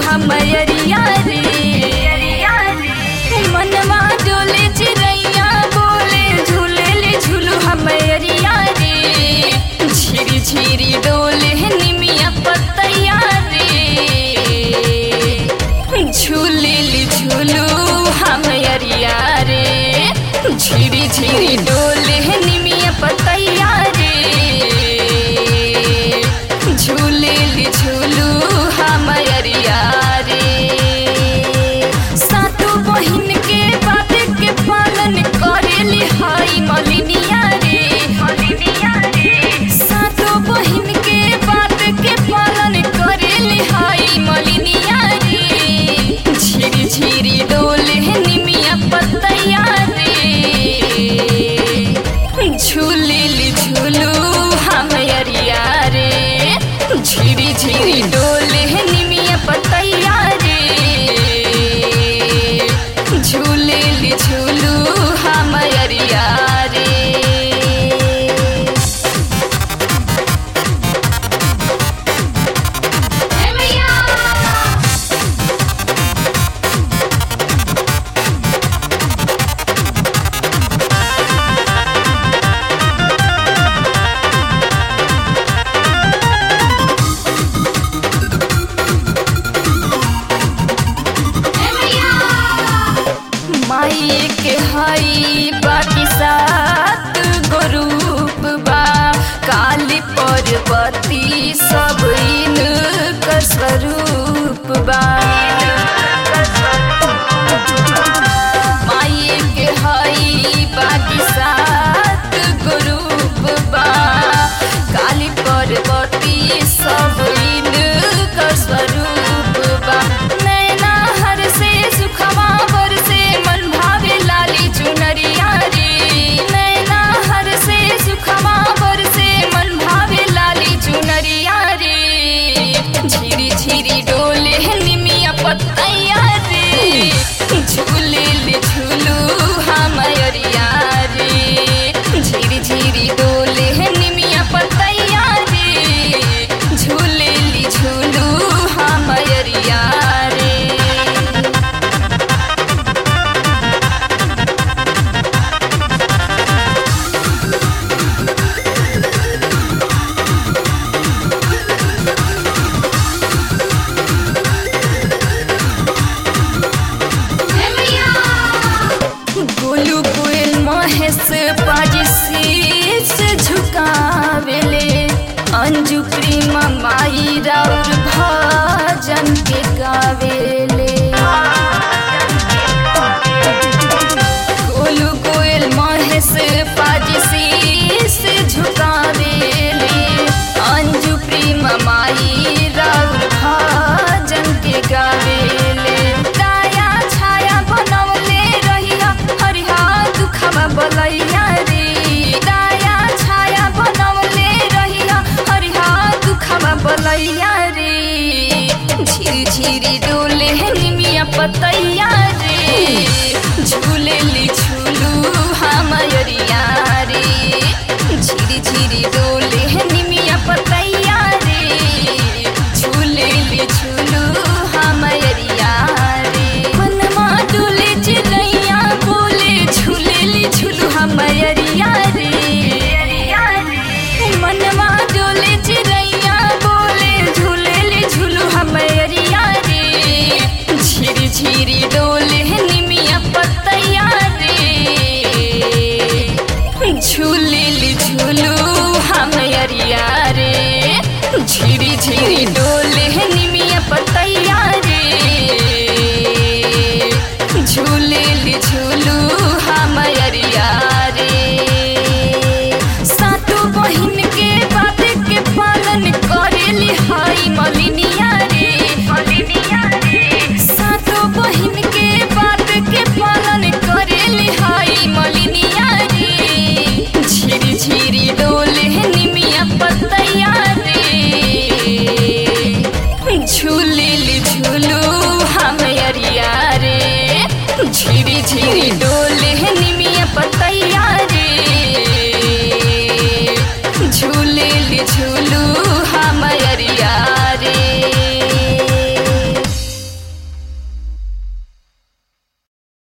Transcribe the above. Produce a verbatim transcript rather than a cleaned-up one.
हमरिया रे मनवा डोले चिड़ैया बोले झूले ले झूलू हमरिया रे झिरी झिरी डोले निमिया पतैया रे झूले ले झूलू हमरिया रे झिरी झिरी डोले निमिया पतैया रे झूले ले झूलू हमरिया रे सातों बहिन के बात के पालन करेली हाई मलिनिया रे मलिनिया रे सातों बहिन के बात के पालन करेली हाई मलिनिया रे झिरी झिरी डोले निमिया पतैया रे झूले ले झूलू हमरिया रे झिरी झिरी डोले निमिया पतैया रे झूले ले झूलू हमरिया रे माई के हई बाकी सात गो रूप बा काली पार्वती सब इनका स्वरूप बा माई के हई बाकी सात गो रूप बा काली पार्वती सब इनका स्वरूप बा नैना हर से सुखवा बर से मन भावे लाली चुनरिया रे नैना हर से सुखवा बर से मन भावे लाली चुनरिया रे झिरी झिरी डोले निमिया पतैया रे झूले ले झूलू हमरिया रे झिरी झिरी डोले निमिया पतैया रे झूले ले झूलू हमरिया रे गोलू कोयल महेश पाजी शीश झुकावेले अंजू प्रेमा माई राउर भजन के गावेले गोलू कोयल महेश पाजी शीश झुकावेले अंजू प्रेमा माई राउर भजन के गावेले दाया छाया बनौले रहिया हरिहा दुखवा बलैया रे दाया छाया बनौले रहिया हरिहा दुखवा बलैया रे झिरी झिरी डोले निमिया पतैया रे झूले ले झूलू हमरिया रे झिरी झिरी डोले निमिया पतैया रे झूले ले झूलू हमरिया रे मनवा डोले चिड़ैया बोले झूले ले झूलू हमरिया रे मनवा डोले चिड़ैया बोले झूले ले झूलू हमरिया रे झिरी झिरी डोले निमिया पतैया रे झूले ले झूलू हमरिया रे झिरी झिरी डोले निमिया पतैया रे झूले ले झूलू हमरिया रे सातों बहिन के बात के पालन करेली हाई मलिनिया रे मलिनिया रे सातों बहिन के बात के पालन करेली हाई मलिनिया रे झिरी झिरी डोले निमिया पतैया रे झूले ले झूलू हमरिया रे झिरी झिरी डोले निमिया पतैया रे झूले ले झूलू